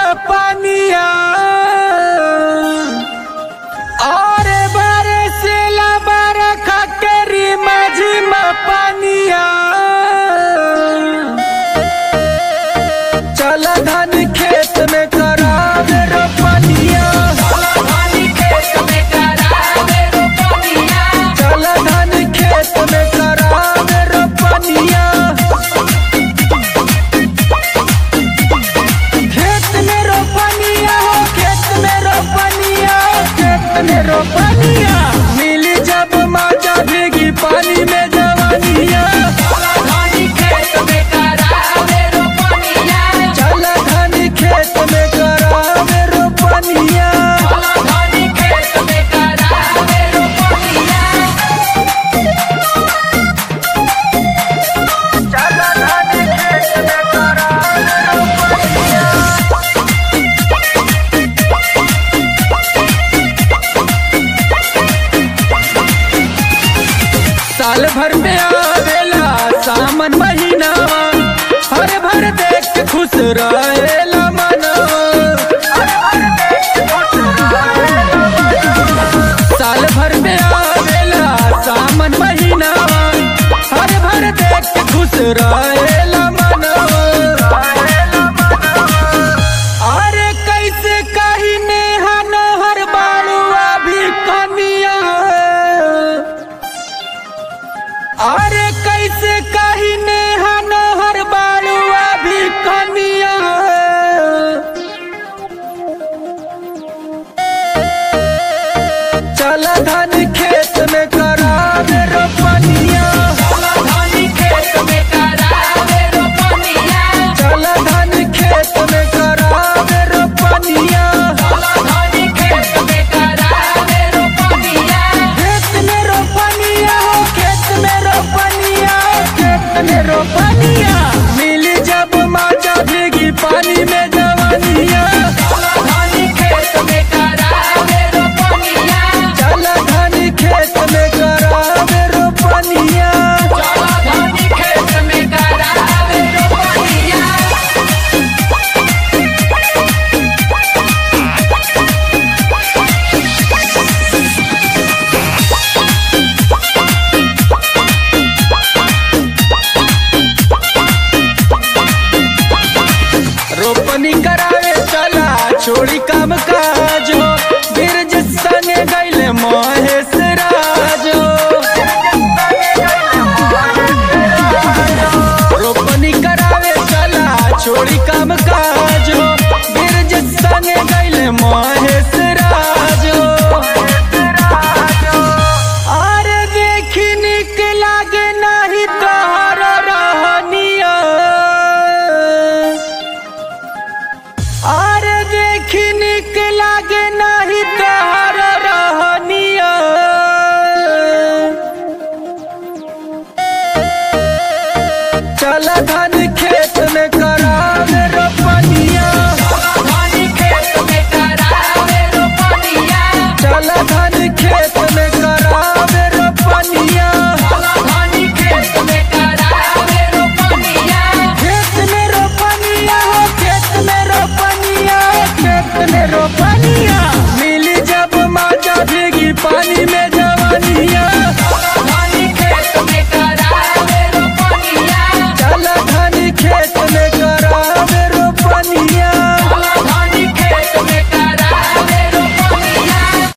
में पानिया और बरसेला बरखा केरी माझी में पानिया चल धान खेत में करावे रोपनिया चल धान खेत में करावे रोपनिया खेत में रोपनिया हो खेत में रोपनिया खेत में रोपनिया मिली जब माजा भीगी पानी में जवानिया चल धान खेत में करावे रोपनिया चल धान खेत में करावे रोपनिया साल भर में आवेला सावन महीनावा हर भर देख के खुश रहेला मनवा साल भर में आवेला सावन महीनावा हर भर देख के खुश रहेला मनवा अरे कैसे कही नेहा नहर बाड़ुआ भी कनिया अरे कैसे कही नेहा नहर बाड़ुआ भी कनिया चल धान खेत में करावे रोपनिया चल धान खेत में करावे रोपनिया खेत में रोपनिया हो खेत में रोपनिया खेत में रोपनिया मिली जब माजा भीगी पानी में जवानिया चल धान खेत में करावे रोपनिया रोपनी करावे चला छोड़ी काम काज हो गिरज संगे गैले महेश राज रोपनी करावे चला छोड़ी काम काज हो गिरज संगे गैले महेश राज अरे देखी निक लागे नहीं तोहर रहनिया अरे देखी निक लागे नहीं तोहर रहनिया चल धान